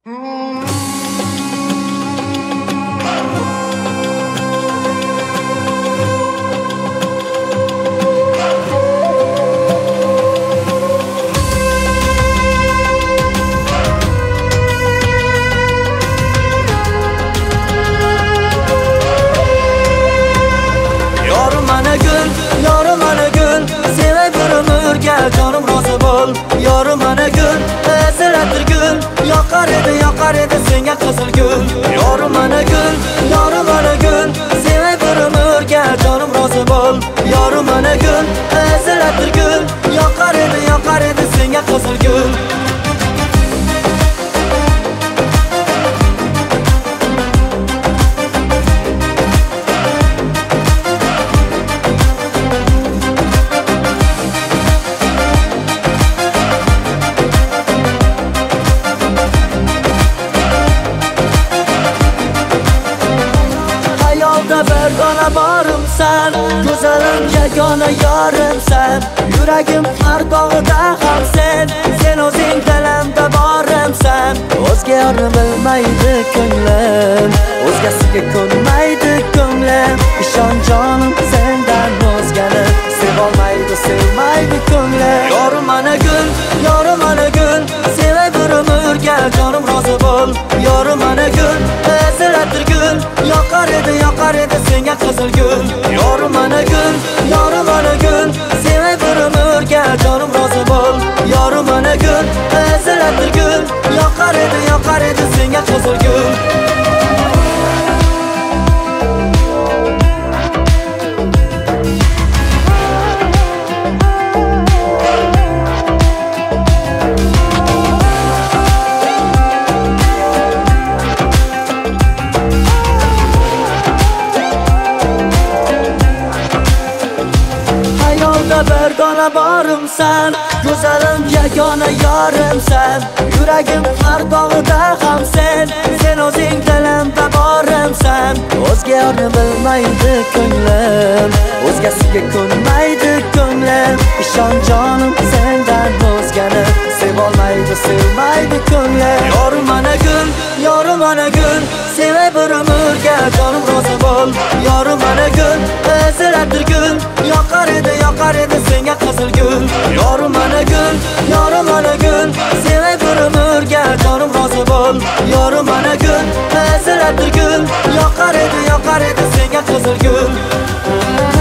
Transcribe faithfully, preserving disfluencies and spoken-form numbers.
Canım razı bol, yorim ana gül, ezratir gül, yoqar edi, yoqar edi senga qizil gul. Yorim ana gül, yorim ana gül, sevay bir umrga canım razı bol, yorim ana gül, ezratir gül, yoqar edi, yoqar edi senga qizil gul. Bergona borim sen, go'zalim yagona yorim sen. Yuragim har tog'ida ham sen, sen o'zing dilimda borim sen. O'zga yorni bilmaydi ko'nglim, o'zgasiga ko'nmaydi ko'nglim. Ishon jonim sendan o'zgani sevolmaydi, sevmaydi ko'nglim. Yorim ana gul, yorim ana gul, sevay bir umrga jonim rozi bo'l. Yorim ana gul, ezratir gul, yoqar edi, yoqar edi senga qizil gul. Yorim ana gul, yorim ana gul, sevay bir umrga jonim rozi bo'l. Yorim ana gul, ezratir gul, yoqar edi, yoqar edi senga qizil gul. Bergona borim sen, go'zalim yagona yorim sen. Yuragim har tog'ida ham sen, sen o'zing dilimda borim sen. O'zga yorni bilmaydi ko'nglim, o'zgasiga ko'nmaydi ko'nglim. Ishon jonim sendan o'zgani sevolmaydi, sevmaydi ko'nglim. Yorim ana gul, yorim ana gul, sevay bir umrga jonim rozi bo'l. Yorim ana gul, ezratir gul, yoqar edi, yoqar edi senga qizil gul. Yorim ana gul, yorim ana gul, sevay bir umrga jonim rozi bo'l. Yorim ana gul, ezratir gul, yoqar edi, yoqar edi senga qizil gul.